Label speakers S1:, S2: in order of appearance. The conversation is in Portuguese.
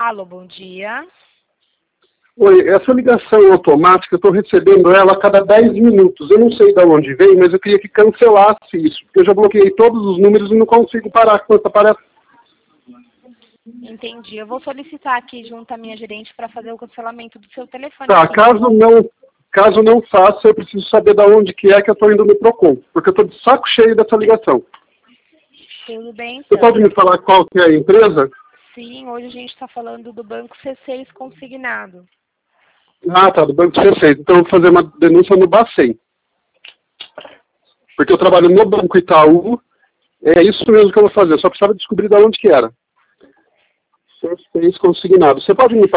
S1: Alô, bom dia.
S2: Oi, essa ligação automática, eu estou recebendo ela a cada 10 minutos. Eu não sei de onde vem, mas eu queria que cancelasse isso, porque eu já bloqueei todos os números e não consigo parar quando aparece.
S1: Entendi. Eu vou solicitar aqui junto à minha gerente para fazer o cancelamento do seu telefone.
S2: Tá,
S1: aqui.
S2: caso não faça, eu preciso saber de onde que é que eu estou indo no Procon, porque eu estou de saco cheio dessa ligação.
S1: Tudo bem,
S2: Você
S1: então.
S2: pode me falar qual que é a empresa?
S1: Sim, hoje a gente está falando do Banco C6 Consignado.
S2: Ah, tá, do Banco C6. Então eu vou fazer uma denúncia no Bacen. Porque eu trabalho no Banco Itaú. É isso mesmo que eu vou fazer. Eu só precisava descobrir de onde que era. C6 consignado. Você pode me